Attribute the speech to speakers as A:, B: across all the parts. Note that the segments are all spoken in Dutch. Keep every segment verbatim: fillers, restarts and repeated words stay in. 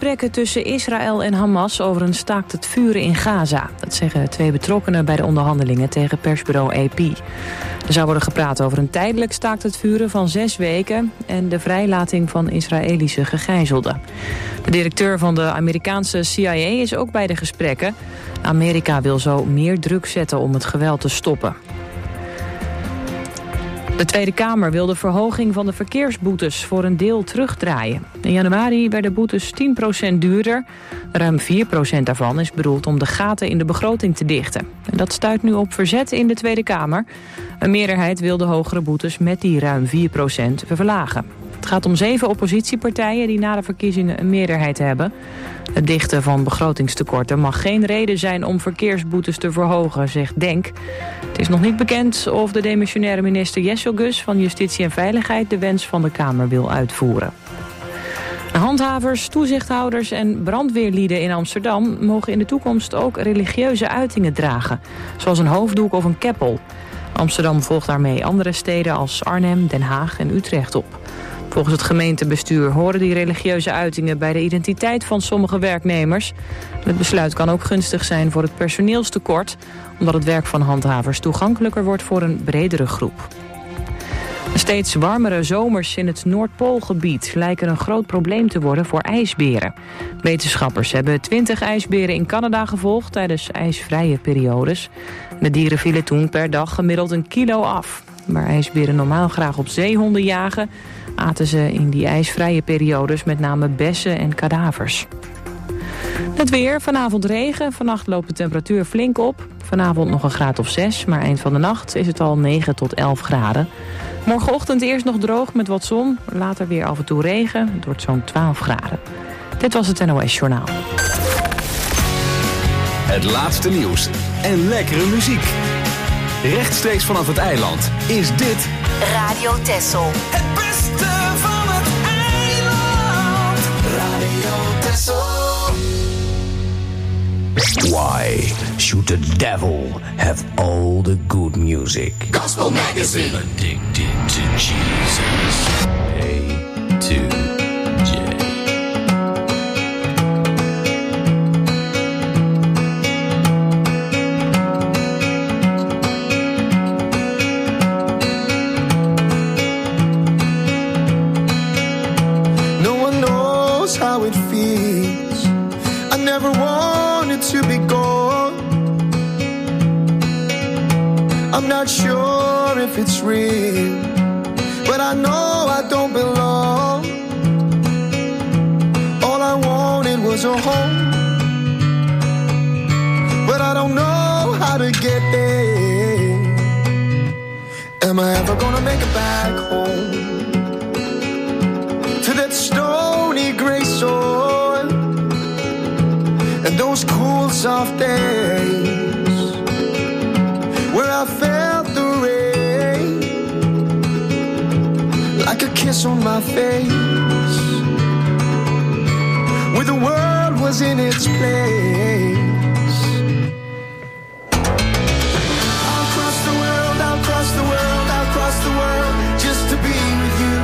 A: gesprekken tussen Israël en Hamas over een staakt het vuren in Gaza. Dat zeggen twee betrokkenen bij de onderhandelingen tegen persbureau A P. Er zou worden gepraat over een tijdelijk staakt het vuren van zes weken en de vrijlating van Israëlische gegijzelden. De directeur van de Amerikaanse C I A is ook bij de gesprekken. Amerika wil zo meer druk zetten om het geweld te stoppen. De Tweede Kamer wil de verhoging van de verkeersboetes voor een deel terugdraaien. In januari werden boetes tien procent duurder. Ruim vier procent daarvan is bedoeld om de gaten in de begroting te dichten. En dat stuit nu op verzet in de Tweede Kamer. Een meerderheid wil de hogere boetes met die ruim vier procent verlagen. Het gaat om zeven oppositiepartijen die na de verkiezingen een meerderheid hebben. Het dichten van begrotingstekorten mag geen reden zijn om verkeersboetes te verhogen, zegt Denk. Het is nog niet bekend of de demissionaire minister Jesselgus van Justitie en Veiligheid de wens van de Kamer wil uitvoeren. Handhavers, toezichthouders en brandweerlieden in Amsterdam mogen in de toekomst ook religieuze uitingen dragen, zoals een hoofddoek of een keppel. Amsterdam volgt daarmee andere steden als Arnhem, Den Haag en Utrecht op. Volgens het gemeentebestuur horen die religieuze uitingen bij de identiteit van sommige werknemers. Het besluit kan ook gunstig zijn voor het personeelstekort, omdat het werk van handhavers toegankelijker wordt voor een bredere groep. Steeds warmere zomers in het Noordpoolgebied lijken een groot probleem te worden voor ijsberen. Wetenschappers hebben twintig ijsberen in Canada gevolgd tijdens ijsvrije periodes. De dieren vielen toen per dag gemiddeld een kilo af. Waar ijsberen normaal graag op zeehonden jagen, aten ze in die ijsvrije periodes met name bessen en kadavers. Het weer, vanavond regen, vannacht loopt de temperatuur flink op. Vanavond nog een graad of zes, maar eind van de nacht is het al negen tot elf graden. Morgenochtend eerst nog droog met wat zon, later weer af en toe regen. Het wordt zo'n twaalf graden. Dit was het N O S Journaal.
B: Het laatste nieuws en lekkere muziek. Rechtstreeks vanaf het eiland is dit
C: Radio Texel.
D: Het beste van het eiland. Radio Texel.
E: Why should the devil have all the good music?
D: Gospel Magazine.
E: Addicted to Jesus. A to J.
F: No one knows how it feels. I never wanted to be gone. I'm not sure if it's real, but I know I don't belong. All I wanted was a home, but I don't know how to get there. Am I ever gonna make it back home to that stony gray soil and those cool soft days where I felt the rain like a kiss on my face, where the world was in its place. I'll cross the world, I'll cross the world, I'll cross the world just to be with you.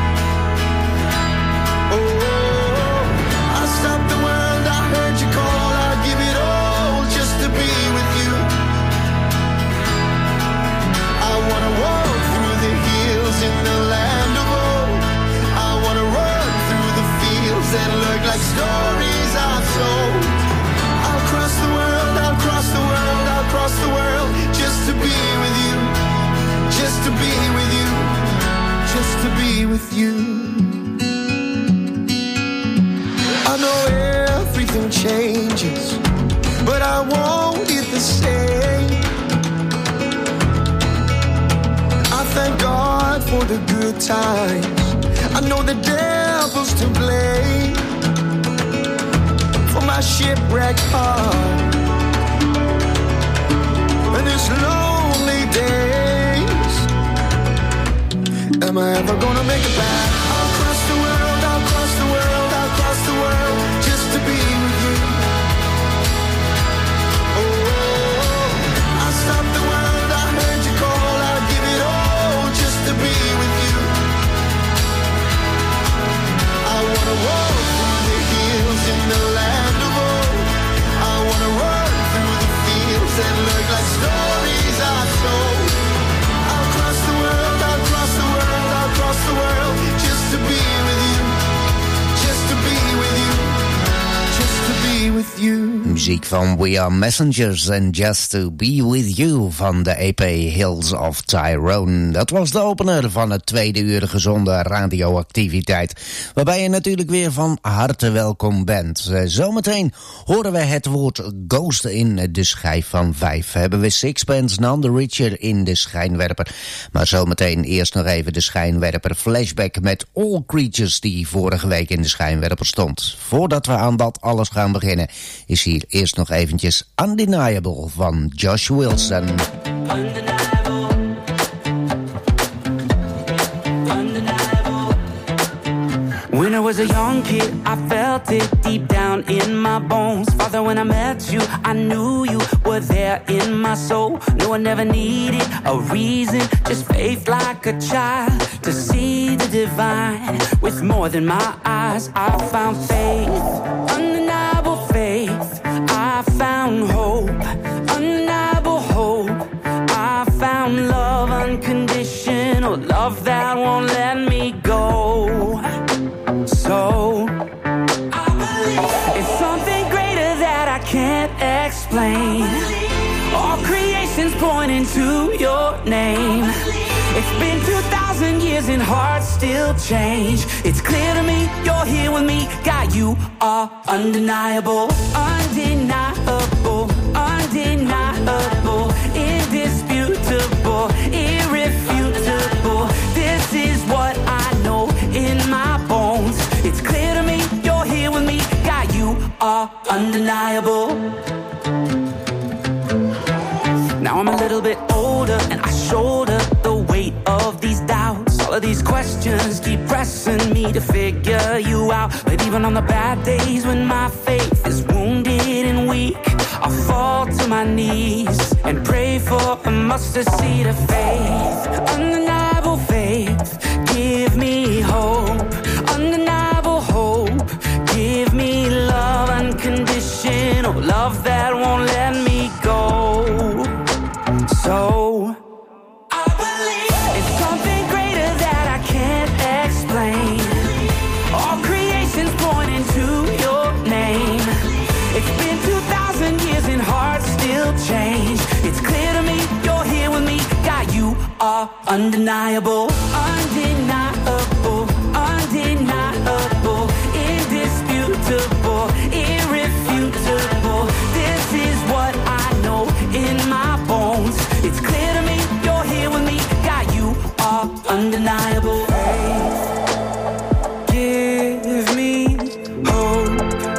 F: Oh, I'll stop the world, I heard you call, I'll give it all just to be with you. I wanna walk through the hills in the land of old. I wanna run through the fields that look like stories I've told. I'll cross the world, I'll cross the world, I'll cross the world just to be with you. Just to be with you. Just to be with you. I know everything changes, but I want it the same. I thank God for the good times. I know the devil's to blame for my shipwrecked heart and these lonely days. Am I ever gonna make it back? I'll cross the world, I'll cross the world, I'll cross the world just to be with you. Oh, I'll stop the world, I heard you call, I'll give it all just to be with you. I wanna walk through the hills in
E: muziek van We Are Messengers and Just To Be With You van de E P Hills of Tyrone. Dat was de opener van het tweede uur gezonde radioactiviteit, waarbij je natuurlijk weer van harte welkom bent. Zometeen horen we het woord ghost in de schijf van vijf. Hebben we Sixpence None the Richer in de schijnwerper. Maar zometeen eerst nog even de schijnwerper flashback met All Creatures die vorige week in de schijnwerper stond. Voordat we aan dat alles gaan beginnen, is hier eerst nog eventjes Undeniable van Josh Wilson.
C: Undeniable. Undeniable. When I was a young kid, I felt it deep down in my bones. Father, when I met you, I knew you were there in my soul. No, I never needed a reason, just faith like a child to see the divine. With more than my eyes, I found faith, undeniable faith. I found hope, undeniable hope. I found love, unconditional love that won't let me go. So I believe it's something greater that I can't explain. All creation's pointing to your name. It's been two thousand years and hearts still change. It's clear to me, you're here with me. God, you are undeniable, undeniable, undeniable, indisputable, irrefutable. This is what I know in my bones. It's clear to me, you're here with me. God, you are undeniable. Now I'm a little bit older and I shoulder the weight of these doubts. All of these questions keep pressing me to figure you out. But even on the bad days when my faith is wounded and weak, I fall to my knees and pray for a mustard seed of faith. Undeniable faith, give me hope. Undeniable hope, give me love, unconditional love that won't let me go. So I believe it's something greater that I can't explain. All creation's pointing to your name. It's been two thousand years and hearts still change. It's clear to me, you're here with me. God, you are undeniable, undeniable, undeniable, indisputable, irrefutable. This is what I know in my bones. It's clear to me, you're here with me. God, you are undeniable. Give me hope.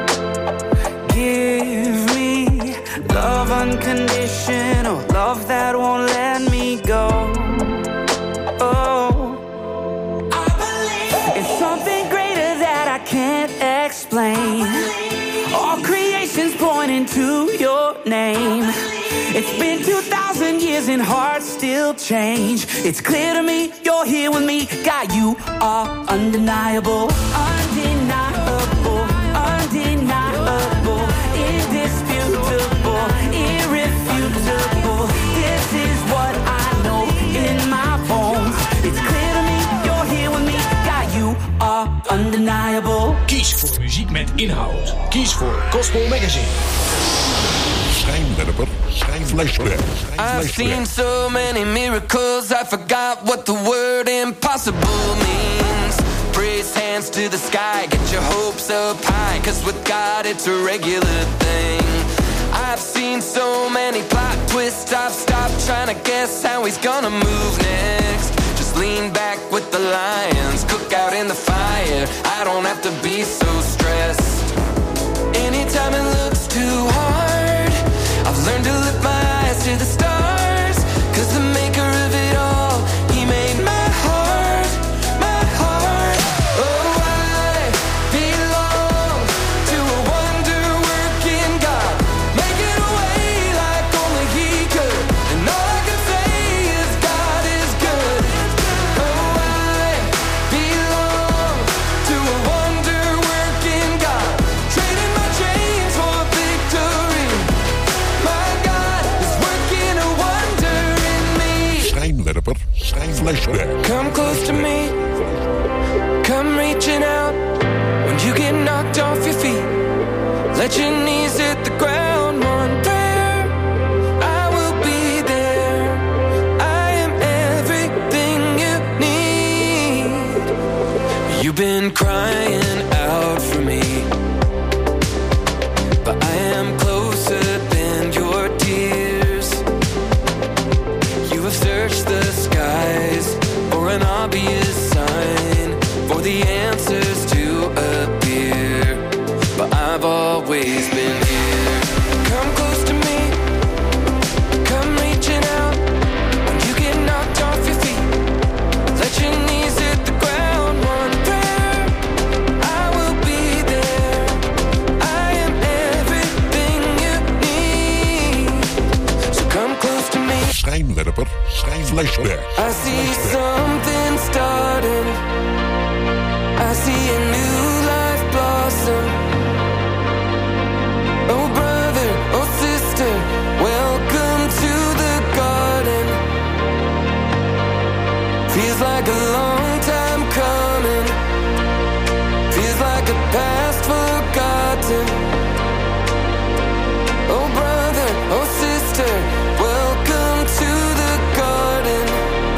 C: Give me love, unconditional love that won't let me go. Oh, I believe it's something greater that I can't explain. All creation's pointing to your name. It's been two thousand years and hearts still change. It's clear to me, you're here with me. God, you are undeniable, undeniable, undeniable, indisputable, irrefutable. This is what I know in my bones. It's clear to me, you're here with me. God, you are undeniable.
G: Kies voor muziek met inhoud. Kies voor Gospel Magazine.
H: Schijnwerper, schijnflashback.
I: I've seen so many miracles, I forgot what the word impossible means. Praise hands to the sky, get your hopes up high, cause with God it's a regular thing. I've seen so many plot twists, I've stopped trying to guess how he's gonna move next. Just lean back with the lions, cook out in the fire, I don't have to be so stressed. Anytime it looks too hard, I've learned to lift my eyes to the stars, cause the maker of it all, he made my heart, my heart. Oh, I belong to a wonder-working God, making a way like only he could, and all I can say is God is good. Oh, I belong to a wonder-working God, trading my chains for victory. My God is working a wonder in me.
H: Schijnwerper, schijnflashback.
I: Come close to me, come reaching out. When you get knocked off your feet, let your knees hit the ground. been crying out for me, but I am closer than your tears. You have searched the skies for an obvious sign, for the answers to appear, but I've always been here. Come close to me, come reaching out when you get knocked off your feet. Let your knees hit the ground, one prayer, I will be there. I am everything you need, so come close to me.
H: Schijnwerper, schijnflashback.
I: I see something starting, I see a new life blossom. Oh brother, oh sister, welcome to the garden. Feels like a long time coming, feels like a past forgotten. Oh brother, oh sister, welcome to the garden.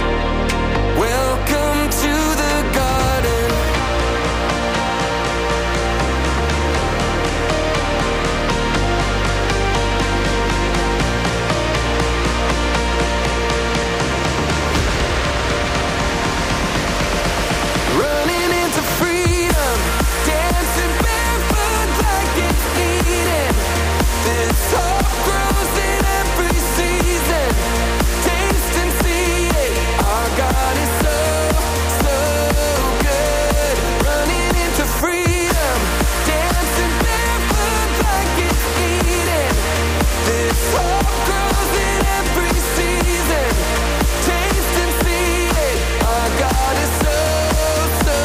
I: Welcome to the garden. Running into freedom, dancing barefoot like it's Eden. This hope grows in every season. Taste and see it, our God is so, so good. Running into freedom, dancing barefoot like it's Eden. This hope grows in every season. Taste and see it, our God is so, so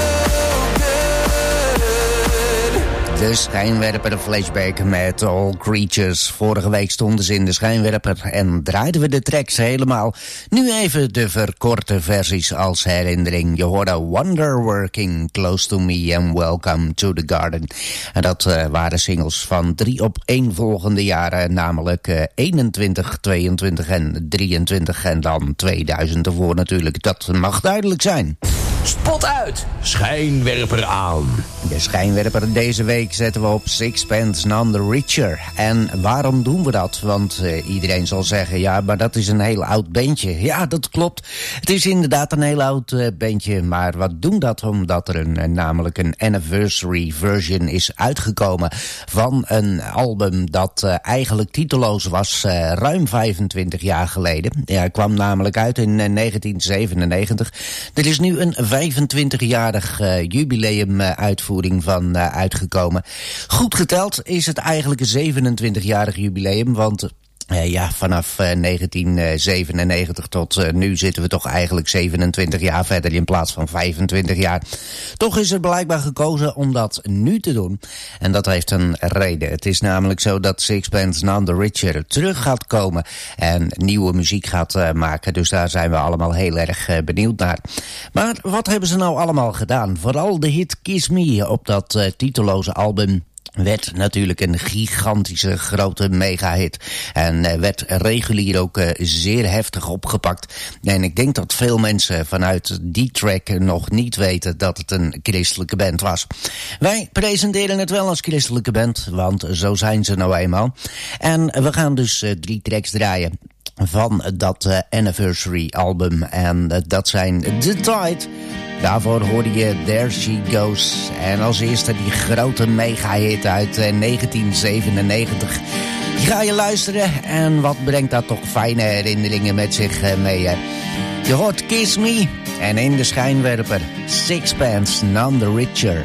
I: good.
E: De Schijnwerper flashback met All Creatures. Vorige week stonden ze in de Schijnwerper en draaiden we de tracks helemaal. Nu even de verkorte versies als herinnering. Je hoorde Wonderworking, Close to Me en Welcome to the Garden. En dat uh, waren singles van drie op één volgende jaren, namelijk uh, eenentwintig, tweeëntwintig en drieëntwintig en dan tweeduizend ervoor natuurlijk. Dat mag duidelijk zijn.
G: Spot uit, schijnwerper aan.
E: De schijnwerper deze week zetten we op Sixpence None the Richer. En waarom doen we dat? Want uh, iedereen zal zeggen, ja, maar dat is een heel oud bandje. Ja, dat klopt. Het is inderdaad een heel oud uh, bandje. Maar wat doen dat? Omdat er een, uh, namelijk een anniversary version is uitgekomen van een album dat uh, eigenlijk titeloos was uh, ruim vijfentwintig jaar geleden. Ja, het kwam namelijk uit in uh, negentien zevenennegentig. Er is nu een vijfentwintigjarig uh, jubileum uh, uitvoering van uh, uitgekomen. Goed geteld is het eigenlijk een zevenentwintigjarig jubileum, want Uh, ja, vanaf uh, negentien zevenennegentig tot uh, nu zitten we toch eigenlijk zevenentwintig jaar verder in plaats van vijfentwintig jaar. Toch is er blijkbaar gekozen om dat nu te doen. En dat heeft een reden. Het is namelijk zo dat Sixpence None the Richer terug gaat komen en nieuwe muziek gaat uh, maken. Dus daar zijn we allemaal heel erg uh, benieuwd naar. Maar wat hebben ze nou allemaal gedaan? Vooral de hit Kiss Me op dat uh, titeloze album werd natuurlijk een gigantische grote mega-hit. En uh, werd regulier ook uh, zeer heftig opgepakt. En ik denk dat veel mensen vanuit die track nog niet weten dat het een christelijke band was. Wij presenteren het wel als christelijke band, want zo zijn ze nou eenmaal. En we gaan dus uh, drie tracks draaien van dat uh, anniversary album. En uh, dat zijn The Tide. Daarvoor hoorde je There She Goes. En als eerste die grote mega-hit uit uh, negentien zevenennegentig. Die ga je luisteren en wat brengt dat toch fijne herinneringen met zich uh, mee. Hè? Je hoort Kiss Me en in de schijnwerper Sixpence None the Richer.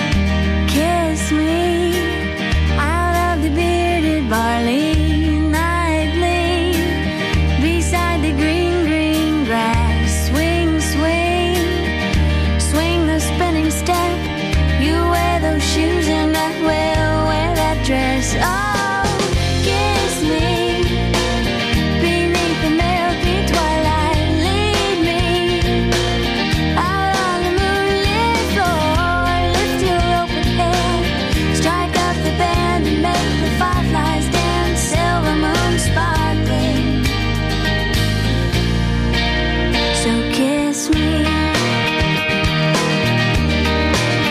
J: Kiss me, I love the bearded barley. Shoes and I will wear that dress. Oh, kiss me beneath the milky twilight. Lead me out on the moonlit floor. Lift your open head, strike up the band and make the fireflies dance. Silver moon sparkling. So kiss me.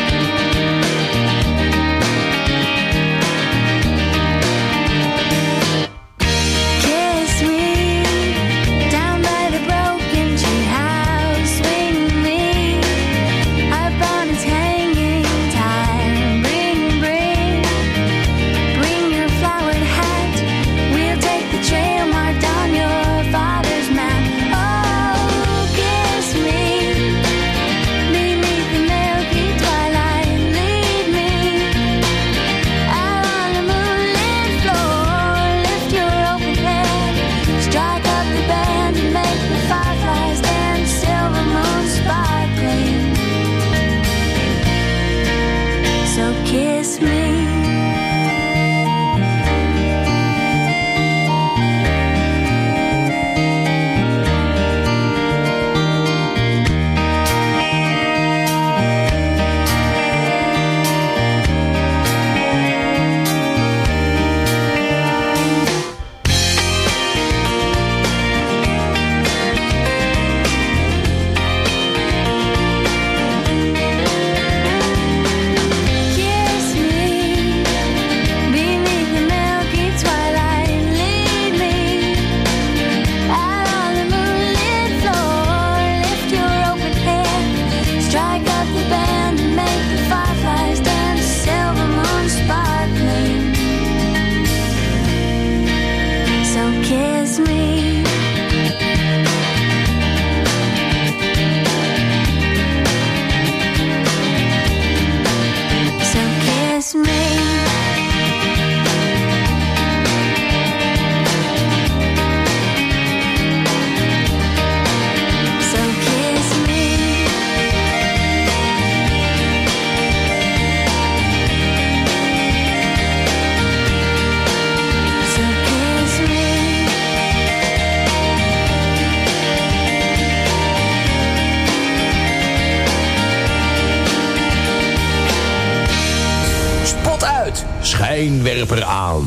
G: schijnwerper aan.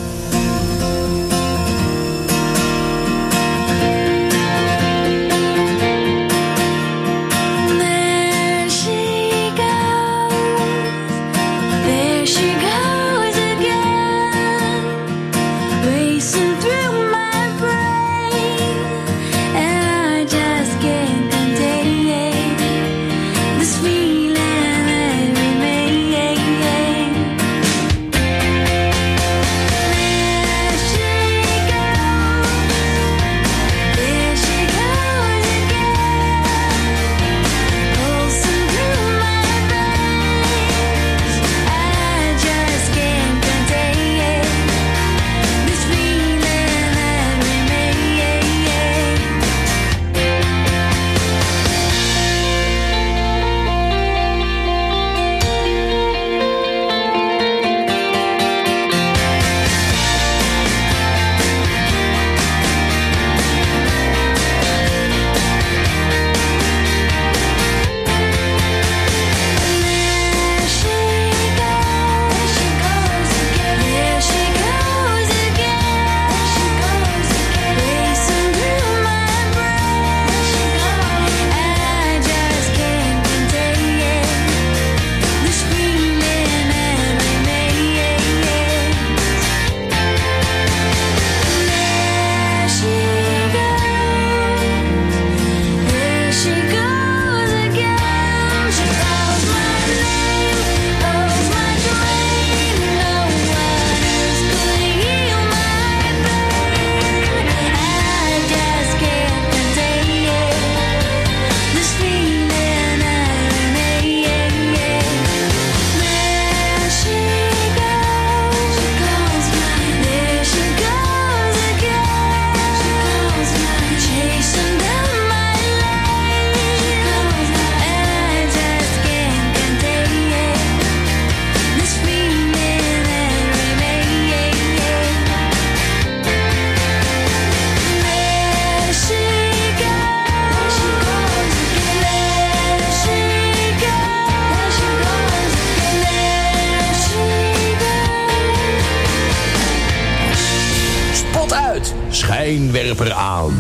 G: Schijnwerper aan.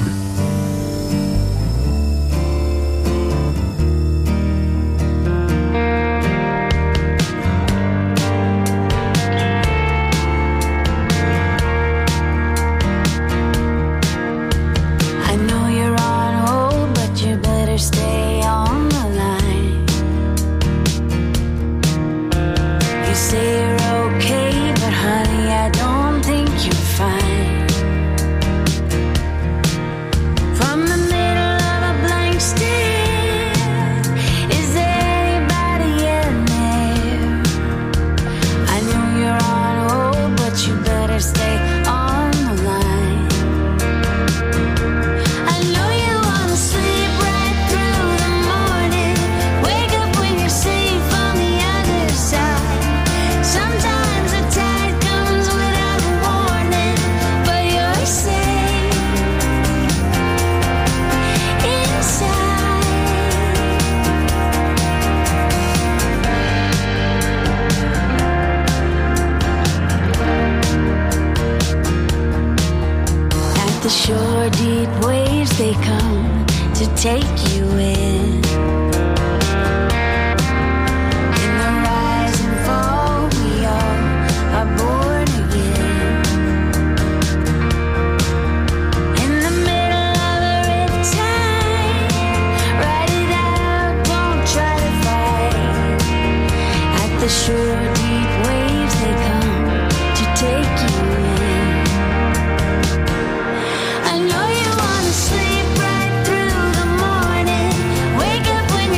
J: I know you wanna sleep right through the morning. Wake up when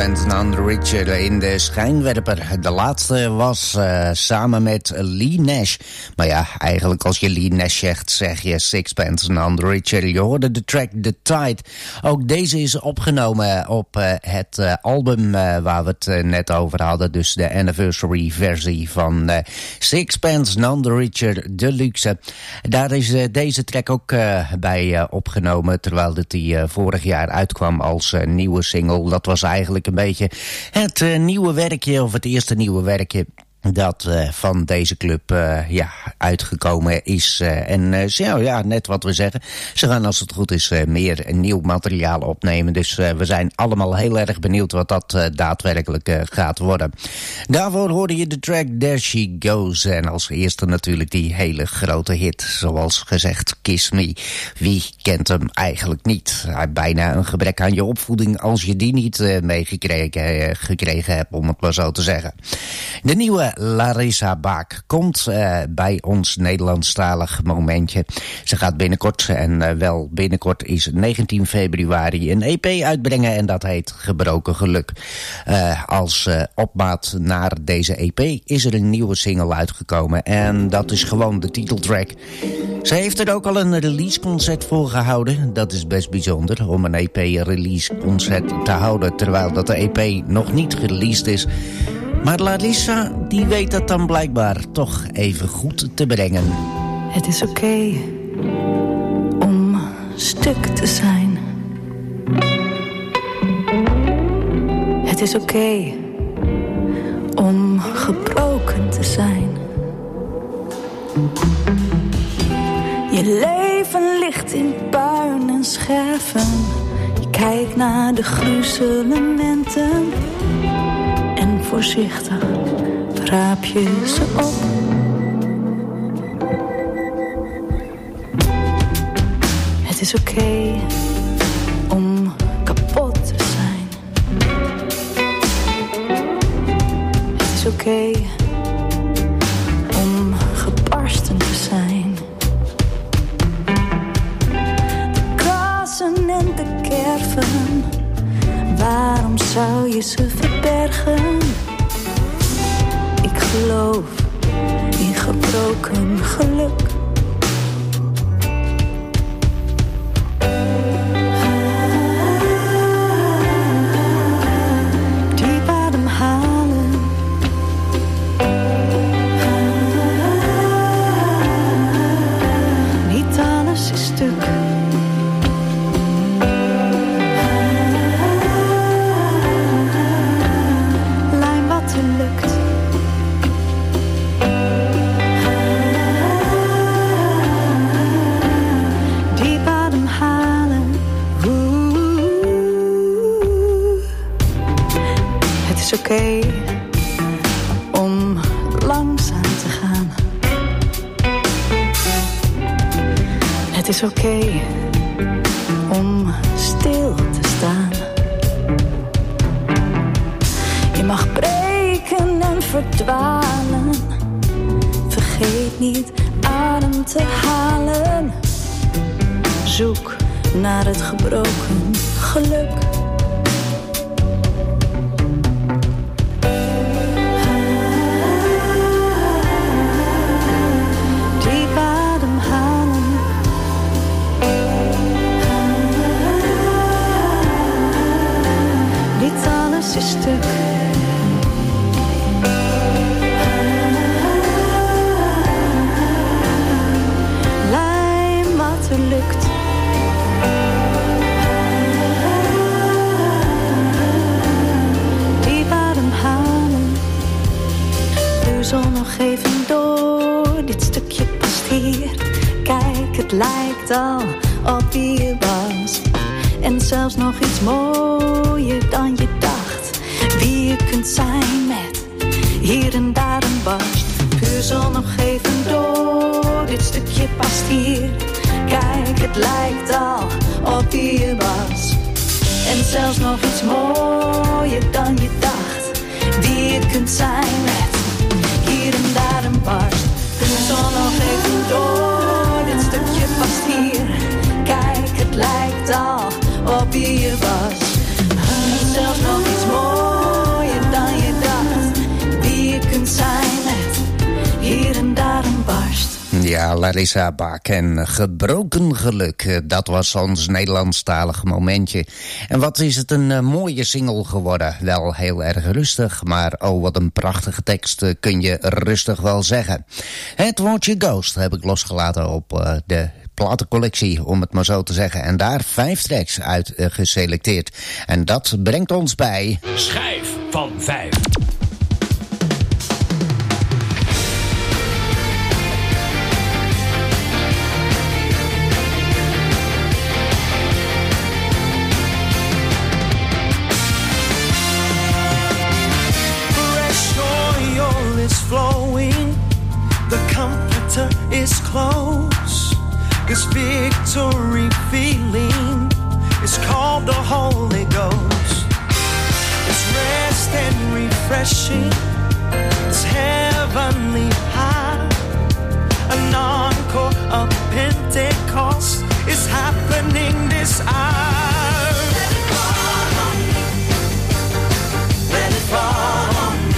E: Sixpence None the Richer in de schijnwerper. De laatste was uh, samen met Lee Nash. Maar ja, eigenlijk als je Lee Nash zegt, zeg je Sixpence None the Richer. Je hoorde de track The Tide. Ook deze is opgenomen op uh, het uh, album uh, waar we het uh, net over hadden. Dus de anniversary versie van uh, Sixpence None the Richer Deluxe. Daar is uh, deze track ook uh, bij uh, opgenomen, terwijl het die uh, vorig jaar uitkwam als uh, nieuwe single. Dat was eigenlijk een beetje het uh, nieuwe werkje, of het eerste nieuwe werkje dat uh, van deze club uh, ja, uitgekomen is. Uh, en uh, zo, ja, net wat we zeggen. Ze gaan als het goed is uh, meer nieuw materiaal opnemen. Dus uh, we zijn allemaal heel erg benieuwd wat dat uh, daadwerkelijk uh, gaat worden. Daarvoor hoorde je de track There She Goes. En als eerste natuurlijk die hele grote hit. Zoals gezegd, Kiss Me. Wie kent hem eigenlijk niet? Uh, bijna een gebrek aan je opvoeding als je die niet uh, meegekregen uh, gekregen hebt, om het maar zo te zeggen. De nieuwe Larissa Baak komt uh, bij ons Nederlandstalig momentje. Ze gaat binnenkort, en uh, wel binnenkort is negentien februari, een E P uitbrengen en dat heet Gebroken Geluk. Uh, als uh, opmaat naar deze E P is er een nieuwe single uitgekomen en dat is gewoon de titeltrack. Ze heeft er ook al een releaseconcert voor gehouden. Dat is best bijzonder om een E P-releaseconcert te houden terwijl dat de E P nog niet gereleased is. Maar Larissa, die weet dat dan blijkbaar toch even goed te brengen.
K: Het is oké okay om stuk te zijn. Het is oké okay om gebroken te zijn. Je leven ligt in puin en scherven. Je kijkt naar de gruzelementen. En voorzichtig raap je ze op. Het is oké okay om kapot te zijn. Het is oké okay om gebarsten te zijn. De krassen en de kerven, waarom zou je ze verbergen? Ik geloof in gebroken geluk. Diep ademhalen. Niet alles is stuk. Het is oké okay om langzaam te gaan. Het is oké okay om stil te staan. Je mag breken en verdwalen. Vergeet niet adem te halen. Zoek naar het gebroken geluk. Is stuk. Lijnwater lukt. Diep ademhalen. Puzzel nog even door. Dit stukje past hier. Kijk, het lijkt al op wie je was. En zelfs nog iets mooier dan je dacht. Wie je kunt zijn met hier en daar een barst. Puzzel nog even door, dit stukje past hier. Kijk, het lijkt al op wie je was. En zelfs nog iets mooier dan je dacht. Wie je kunt zijn met hier en daar een barst. Puzzel nog even door, dit stukje past hier. Kijk, het lijkt al op wie je was. En zelfs nog iets mooier
E: Ja, Larissa Bak en Gebroken Geluk. Dat was ons Nederlandstalige momentje. En wat is het een uh, mooie single geworden. Wel heel erg rustig, maar oh wat een prachtige tekst uh, kun je rustig wel zeggen. Het woordje Ghost heb ik losgelaten op uh, de platencollectie, om het maar zo te zeggen. En daar vijf tracks uit uh, geselecteerd. En dat brengt ons bij...
G: Schijf van vijf.
L: Flowing, the comforter is close. This victory feeling is called the Holy Ghost. It's rest and refreshing. It's heavenly high. An encore of Pentecost is happening this hour. Let it fall on me. Let it fall on me.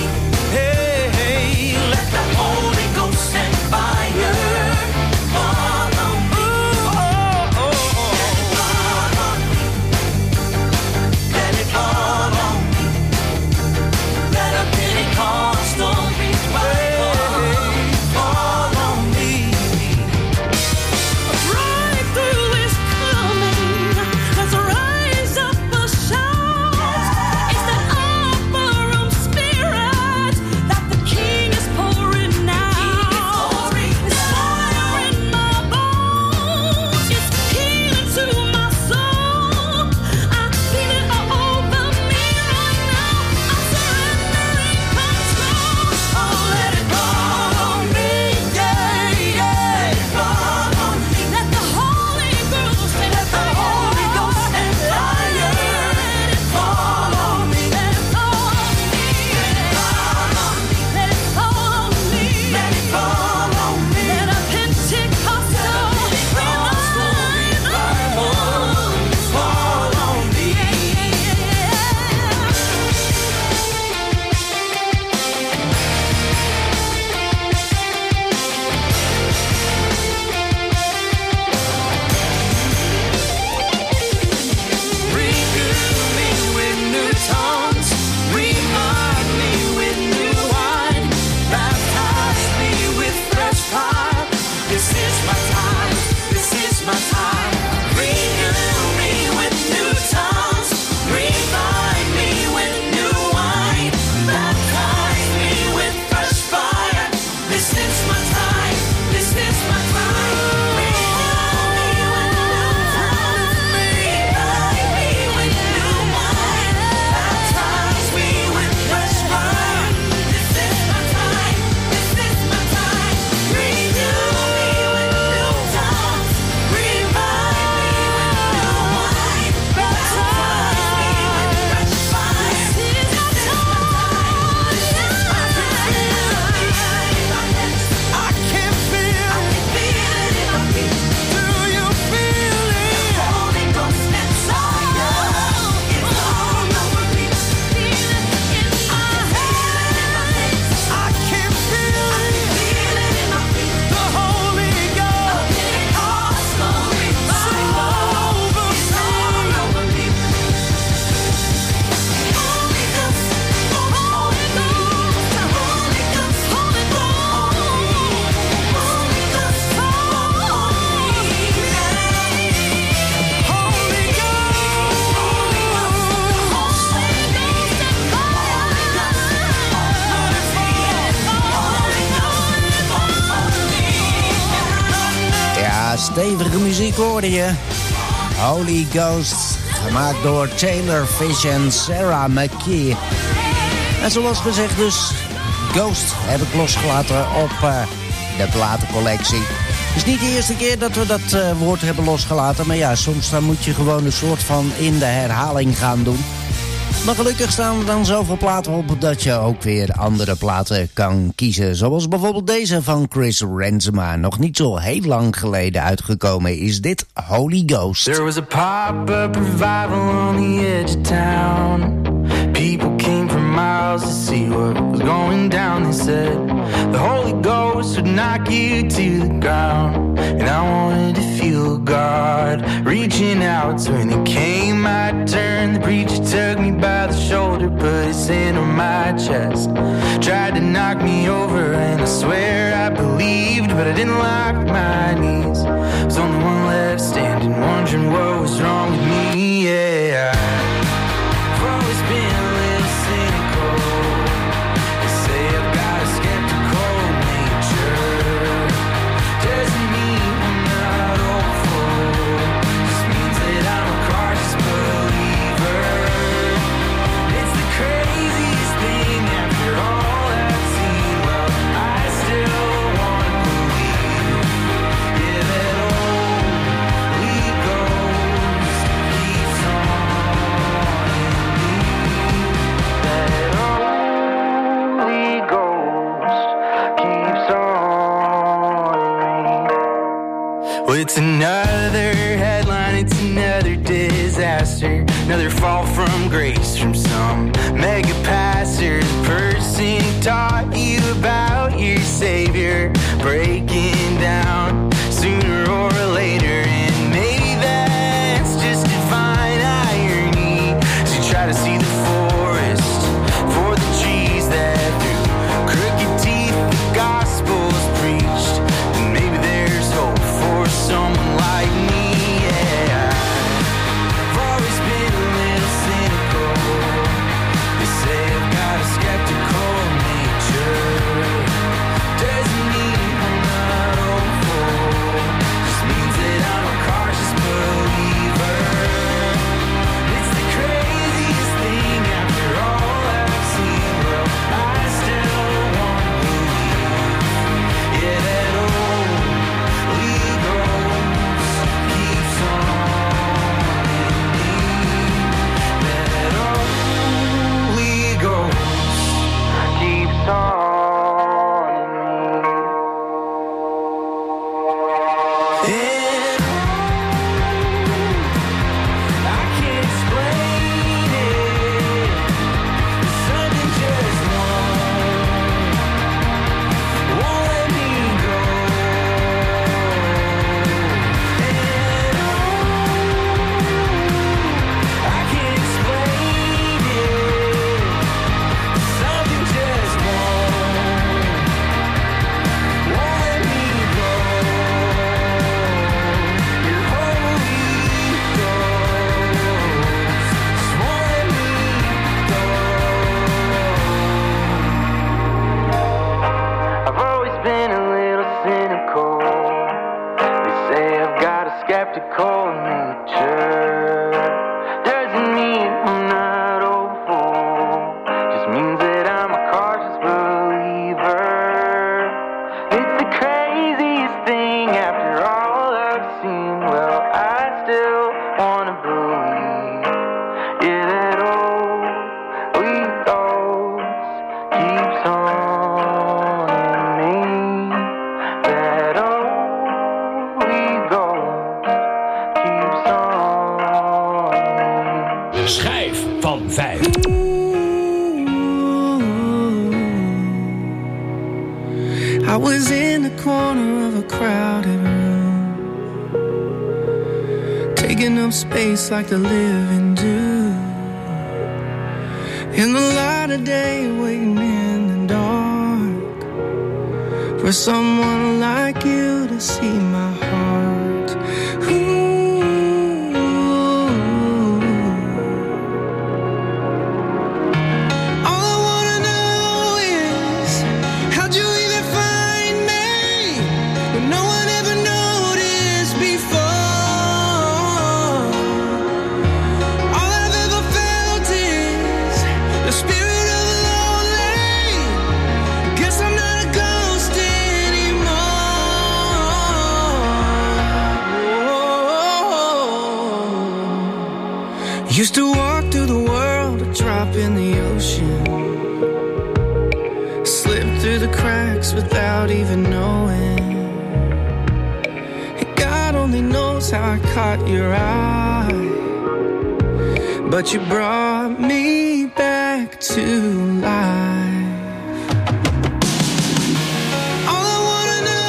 E: Stevige muziek hoorde je. Holy Ghost, gemaakt door Taylor Fish en Sarah McKee. En zoals gezegd dus, Ghost heb ik losgelaten op uh, de platencollectie. Het is niet de eerste keer dat we dat uh, woord hebben losgelaten. Maar ja, soms dan moet je gewoon een soort van in de herhaling gaan doen. Maar gelukkig staan er dan zoveel platen op dat je ook weer andere platen kan kiezen. Zoals bijvoorbeeld deze van Chris Renzema. Nog niet zo heel lang geleden uitgekomen is dit Holy Ghost.
M: There was a pop-up revival on the edge of town. People came from miles to see what was going down. They said the Holy Ghost would knock you to the ground. And I wanted to feel God reaching out. So when it came my turn, the preacher took me by the shoulder, put his hand on my chest, tried to knock me over, and I swear I believed, but I didn't lock my knees. Was only one left standing, wondering what was wrong with me. Yeah, I've always been a little cynical. They say I've got a skeptical nature. Doesn't mean I'm not hopeful, just means that I'm a cautious believer. It's the craziest thing after all I've seen. Well, I still want to believe. Yeah, that Holy Ghost keeps on in me. That Holy Ghost keeps on in me. Well, it's another headline, it's another disaster, another fall from grace from some mega pastor. The person who taught you about your Savior breaking down sooner or later. And maybe that's just divine irony, as you try to see the forest for the trees, that through crooked teeth the gospel's preached. And maybe there's hope for someone like me. Yeah, I've always been a little cynical. They say I've got a skeptical nature. Doesn't mean I'm not hopeful, just means that I'm a cautious believer. It's the craziest thing after all I've seen. Well, I still want to believe. Yeah, that Holy Ghost keeps on in me. That Holy Ghost keeps on in me. And I can't explain it. Something just won't, won't let me go. And I can't explain it. Something just won't, won't let me go. Your Holy Ghost just won't let me go. I've always been a little cynical. They say I've got a skeptical nature. Doesn't mean I'm not hopeful, just means that I'm a cautious believer. It's the craziest thing after all I've seen. Well, I still want to believe. Yeah, that Holy Ghost keeps on in me. That Holy Ghost keeps on in me.
G: De schijf van vijf.
L: I was in the corner of a crowded room, taking up space like the living do. In the light of day, waiting in the dark for someone like you to see my heart. Ooh. All I wanna know is, how'd you even find me when no one ever noticed before? All I've ever felt is the spirit of the lonely. Guess I'm not a ghost anymore. Used to walk through the world, a drop in the ocean, slip through the cracks without even knowing. And God only knows how I caught your eye, but you brought me back to life. All I wanna know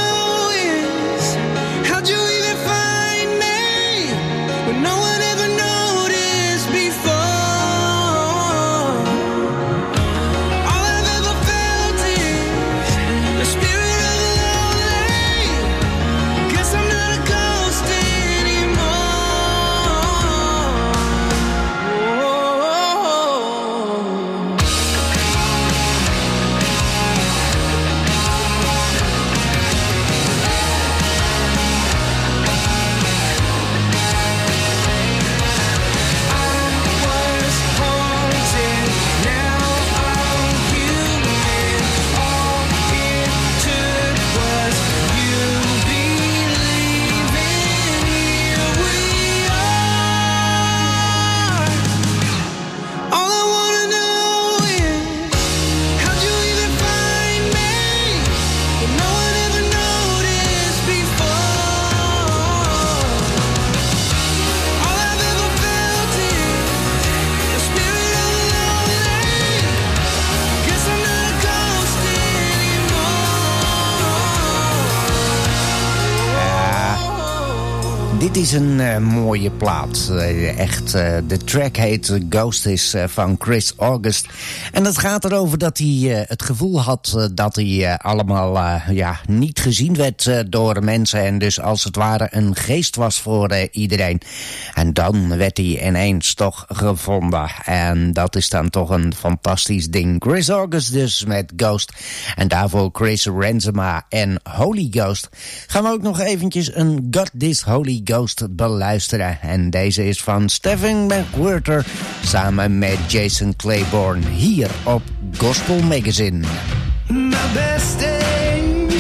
E: Dit is een uh, mooie plaat. Uh, echt, uh, de track heet Ghost is uh, van Chris August. En het gaat erover dat hij uh, het gevoel had uh, dat hij uh, allemaal uh, ja, niet gezien werd uh, door mensen. En dus als het ware een geest was voor uh, iedereen. En dan werd hij ineens toch gevonden. En dat is dan toch een fantastisch ding. Chris August dus met Ghost. En daarvoor Chris Renzema en Holy Ghost. Gaan we ook nog eventjes een God This Holy Ghost beluisteren. En deze is van Stephen McWhirter samen met Jason Claiborne hier op Gospel Magazine.
L: My best days,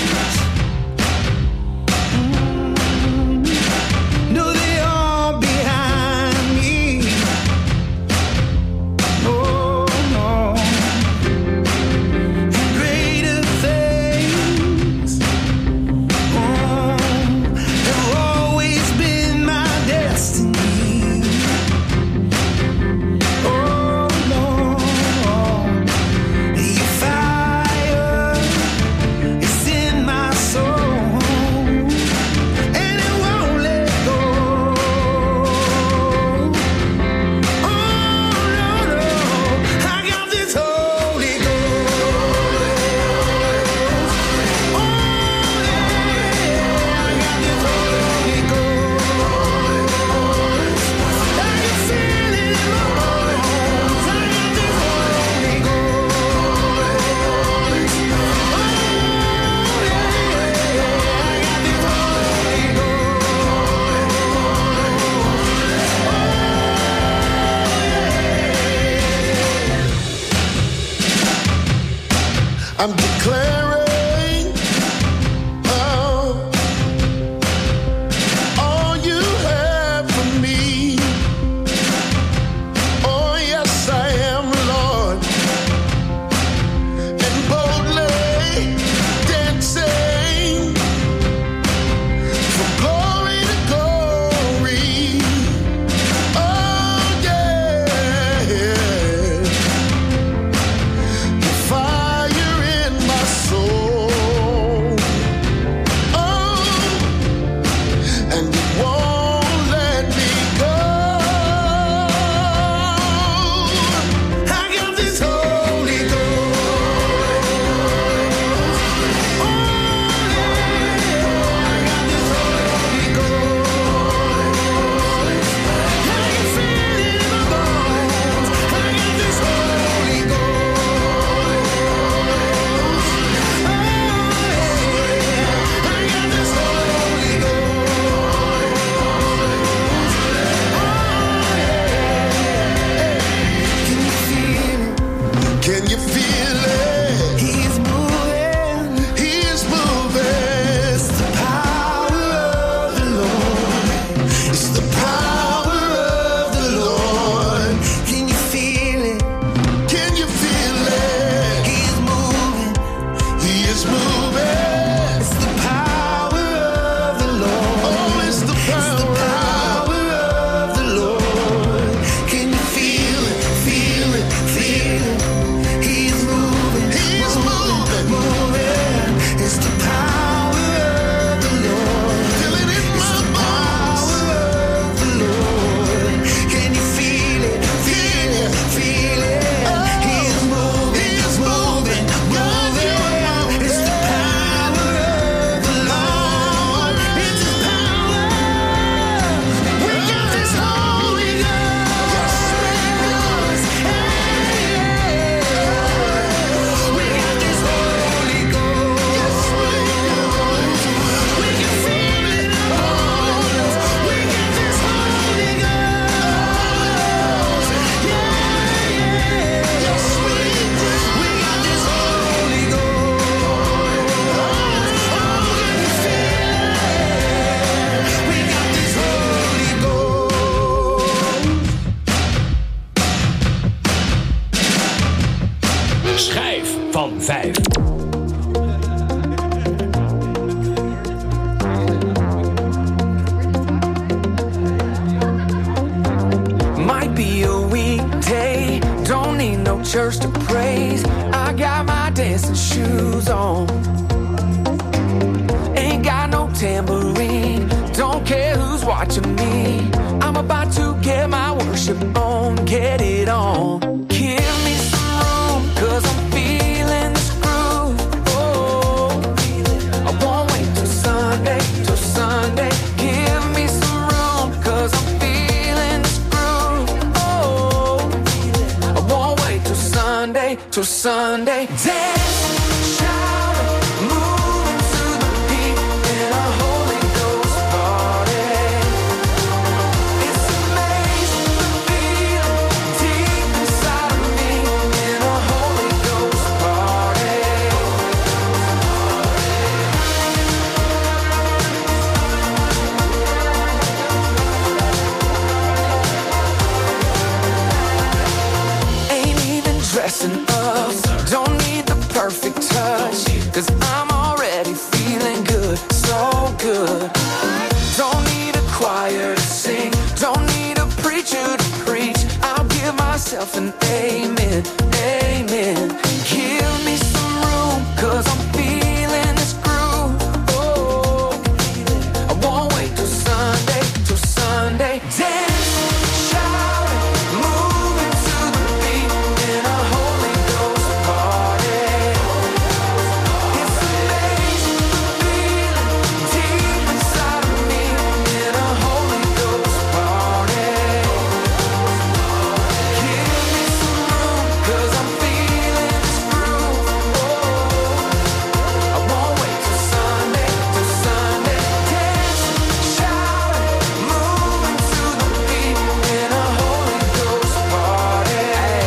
L: mm, no, they are behind me. Oh no, greater things, oh, have always been my destiny. Oh no, your fire is in my soul, and it won't let go. Oh no, no, I got this Holy Ghost. Oh yeah, I got this Holy Ghost. I can feel it in my bones. I got this Holy Ghost. Oh yeah, I got this Holy
F: I'm declaring oh, all you have for me. Oh, yes, I am, Lord. And boldly dancing from glory to glory. Oh, yeah. The fire in my soul. Oh, and it won't let me go. I got this Holy Ghost. Oh, yeah, I got this Holy Ghost. I can feel it in my bones. I got this Holy Ghost. Oh, yeah, I got this Holy Ghost. Can you feel it? He's moving. He's moving. It's the power of the Lord. It's the power of the Lord. Can you feel it? Can you feel it? He's moving. He is moving. It's the power of the Lord. Oh, it's the power of the Lord. Can you feel it? Feel it? Feel it? He's moving. He's moving. Moving. It's the power of the Lord. Feel it in my bones. Of the Lord. Can you feel it? Feel it? Feel it? He's moving. He's moving. Moving. It's the power of the Lord. It's His power. We got this Holy Ghost. We got this Holy Ghost. We can feel it in our bones. We got this Holy Ghost. Yeah, yeah. Yes, we do. We got this Holy Ghost. Oh, can you feel it? We got this Holy Ghost.
G: Schijf van vijf.
M: Might be a weekday, don't need no church to praise. I got my dancing shoes on. Ain't got no tambourine, don't care who's watching.
D: watching me. I'm about to get my worship on, get it on. Give me some room, cause I'm feeling this groove. Oh, I won't wait till Sunday, till Sunday. Give me some room, cause I'm feeling this groove. Oh, I won't wait till Sunday, till Sunday. Dance, shout, moving to the beat in a Holy Ghost party. It's amazing the feeling deep inside of me in a Holy Ghost party. Ain't even dressing up, don't need the perfect touch, cause I'm already feeling good, so good. Don't need a choir to sing, don't need a preacher to preach. I'll give myself an amen, amen. Give me some room, cause I'm feeling this groove. Oh, I won't wait till Sunday, till Sunday. Dance, shout, moving to the beat in a Holy Ghost party. It's amazing the feeling deep inside of me in a Holy Ghost party. Give me some room, cause I'm feeling this groove. Oh, I won't wait till Sunday, till Sunday. Dance, shout, moving to the beat in a Holy Ghost party.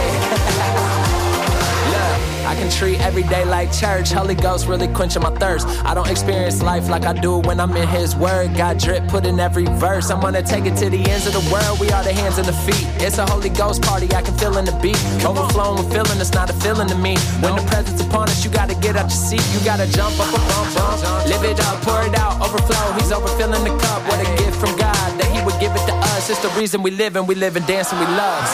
N: Look, I can treat every day like church. Holy Ghost really quenching my thirst. I don't experience life like I do when I'm in His Word. Got drip put in every verse. I'm gonna take it to the ends of the world. We are the hands and the feet. It's a Holy Ghost party. I can feel in the beat. Overflowing with feeling. It's not a feeling to me. When the presence upon us, you gotta get out your seat. You gotta jump up a bump, bump. Live it up, pour it out, overflow. He's overfilling the cup. What a gift from God that He would give it to us. It's the reason we live and we live and dance and we love.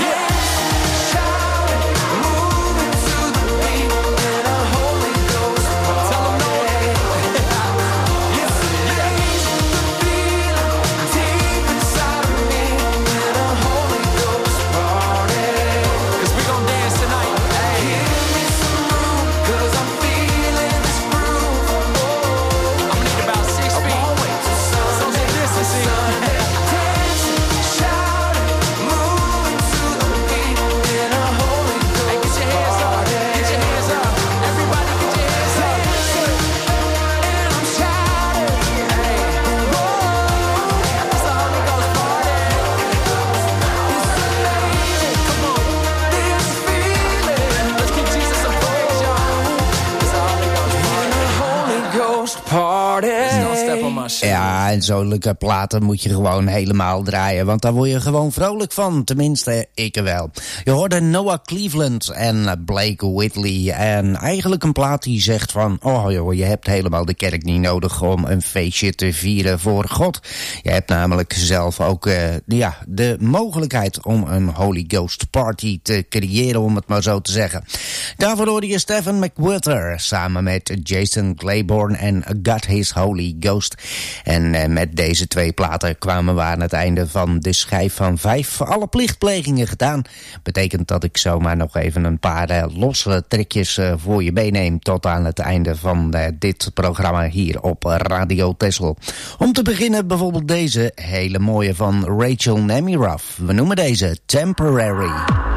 E: Ja, en zulke platen moet je gewoon helemaal draaien, want daar word je gewoon vrolijk van. Tenminste, ik er wel. Je hoorde Noah Cleveland en Blake Whitley. En eigenlijk een plaat die zegt van, oh joh, je hebt helemaal de kerk niet nodig om een feestje te vieren voor God. Je hebt namelijk zelf ook uh, ja, de mogelijkheid om een Holy Ghost party te creëren, om het maar zo te zeggen. Daarvoor hoorde je Stephen McWhirter samen met Jason Claiborne en God His Holy Ghost. En uh, met deze twee platen kwamen we aan het einde van de schijf van vijf. Alle plichtplegingen gedaan. Betekent dat ik zomaar nog even een paar uh, losse trekjes uh, voor je meeneem tot aan het einde van uh, dit programma hier op Radio Texel. Om te beginnen bijvoorbeeld deze hele mooie van Rachel Nemiroff. We noemen deze Temporary.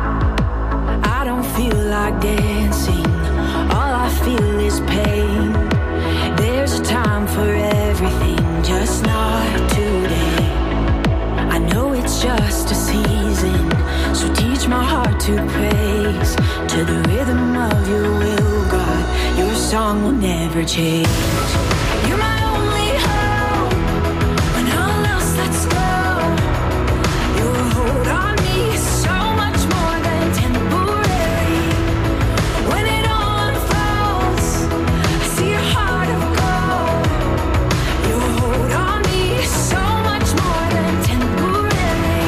K: I don't feel like dancing. All I feel is pain. There's a time for everything, just not today. I know it's just a season, so teach my heart to praise. To the rhythm of your will, God, your song will never change. You're my only hope, when all else lets go. Your hold on me is so much more than temporary. When it all unfolds, I see your heart of gold. Your hold on me is so much more than temporary.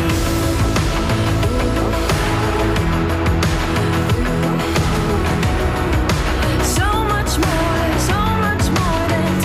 K: So much more, so much more than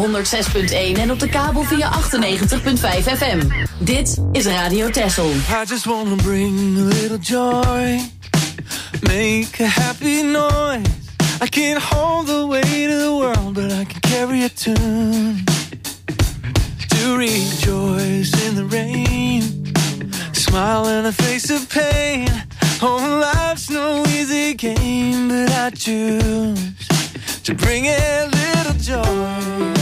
O: honderd zes punt één en op de kabel via achtennegentig komma vijf F M. Dit is Radio Texel.
L: I just wanna bring a little joy, make a happy noise. I can't hold the weight of the world, but I can carry a tune. To rejoice in the rain, smile in the face of pain. Oh, life's no easy game, but I choose to bring a little joy.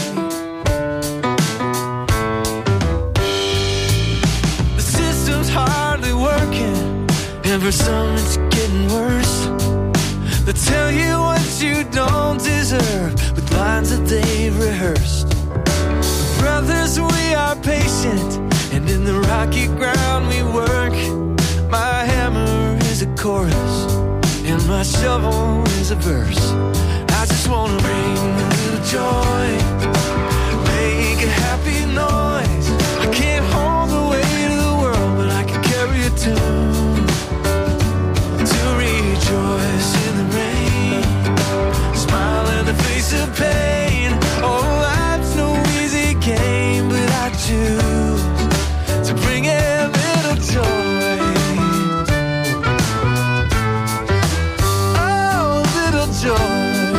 L: The system's hardly working, and for some it's getting worse. They tell you what you don't deserve with lines that they've rehearsed. Brothers, we are patient, and in the rocky ground we work. My hammer is a chorus, and my shovel is a verse. I just wanna bring a little joy, make a happy noise. I can't hold the weight of the world, but I can carry a tune. To rejoice in the rain, smile in the face of pain. Oh, life's no easy game, but I choose to bring a little joy. Oh, little joy.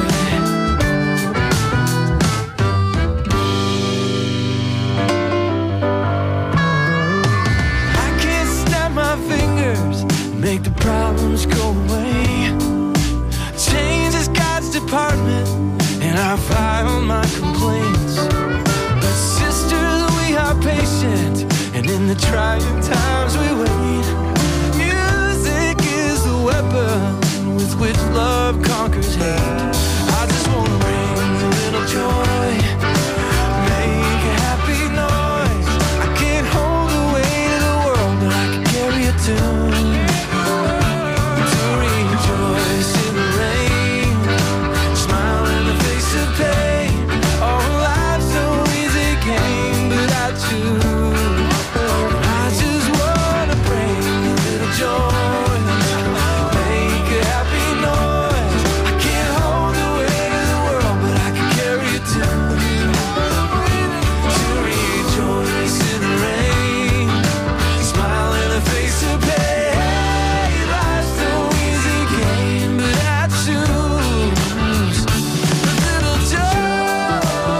L: I can't snap my fingers, make the problems go away. Change is God's department, and I file my complaints. But sisters, we are patient, and in the trying times we wait. Music is the weapon with which love conquers hate. I just wanna bring a little joy, make a happy noise. I can't hold the weight of the world, but I can carry a tune. To rejoice in the rain, smile in the face of pain. Oh, life's no easy game, but I choose. I just wanna bring a little joy, make a happy noise. I can't hold the weight of the world, but I can carry it too. To rejoice in the rain, smile in the face of pain. Life's no easy game, but I choose a little joy,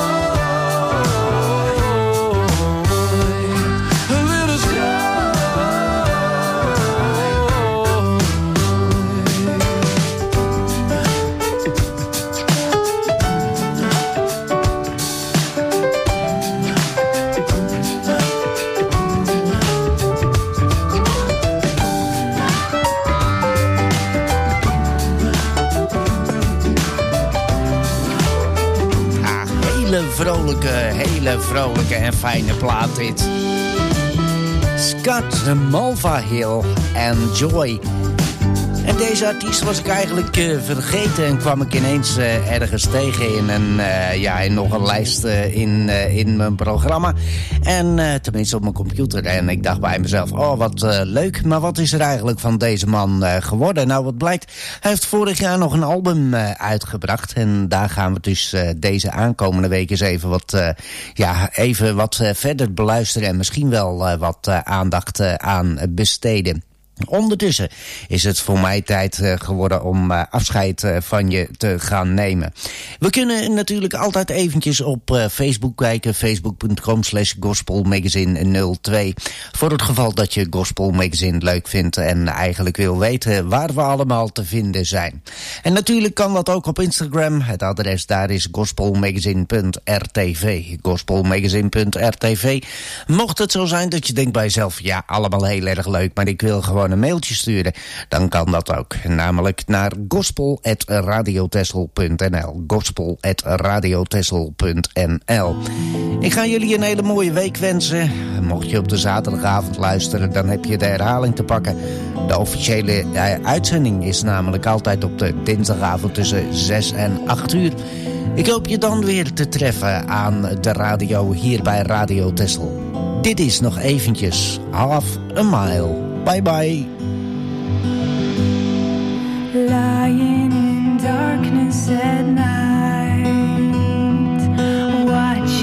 L: a little joy.
E: Ah, hele vrolijke, hele vrolijke en fijne plaat dit. Scott Mulvahill en Joy. En deze artiest was ik eigenlijk uh, vergeten en kwam ik ineens uh, ergens tegen in, een, uh, ja, in nog een lijst uh, in, uh, in mijn programma. En uh, tenminste op mijn computer. En ik dacht bij mezelf, oh wat uh, leuk. Maar wat is er eigenlijk van deze man uh, geworden? Nou, wat blijkt, hij heeft vorig jaar nog een album uh, uitgebracht. En daar gaan we dus uh, deze aankomende week eens even wat, uh, ja, even wat uh, verder beluisteren. En misschien wel uh, wat uh, aandacht uh, aan besteden. Ondertussen is het voor mij tijd uh, geworden om uh, afscheid uh, van je te gaan nemen. We kunnen natuurlijk altijd eventjes op uh, Facebook kijken. Facebook.com slash gospelmagazine nul twee. Voor het geval dat je Gospel Magazine leuk vindt en eigenlijk wil weten waar we allemaal te vinden zijn. En natuurlijk kan dat ook op Instagram. Het adres daar is gospelmagazine punt r t v. gospelmagazine punt r t v. Mocht het zo zijn dat je denkt bij jezelf, ja, allemaal heel erg leuk, maar ik wil gewoon een mailtje sturen, dan kan dat ook. Namelijk naar gospel at radiotessel punt n l. gospel at radiotessel punt n l. Ik ga jullie een hele mooie week wensen. Mocht je op de zaterdagavond luisteren, dan heb je de herhaling te pakken. De officiële uh, uitzending is namelijk altijd op de dinsdagavond tussen zes en acht uur. Ik hoop je dan weer te treffen aan de radio hier bij Radio Texel. Dit is nog eventjes Half a Mile. Bye bye.
K: Lying in darkness at night, watching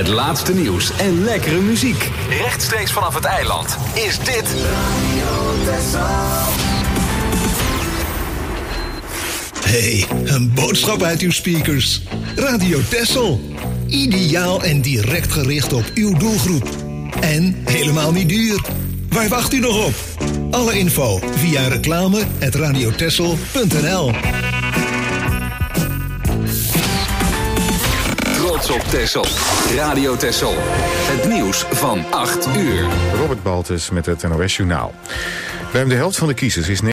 B: Het laatste nieuws en lekkere muziek. Rechtstreeks vanaf het eiland is dit
P: Hey, een boodschap uit uw speakers. Radio Texel. Ideaal en direct gericht op uw doelgroep. En helemaal niet duur. Waar wacht u nog op? Alle info via reclame at radiotexel punt n l.
B: Trots op Texel. Radio Texel. Het nieuws van acht uur.
Q: Robert Baltus met het N O S Journaal. Ruim de helft van de kiezers is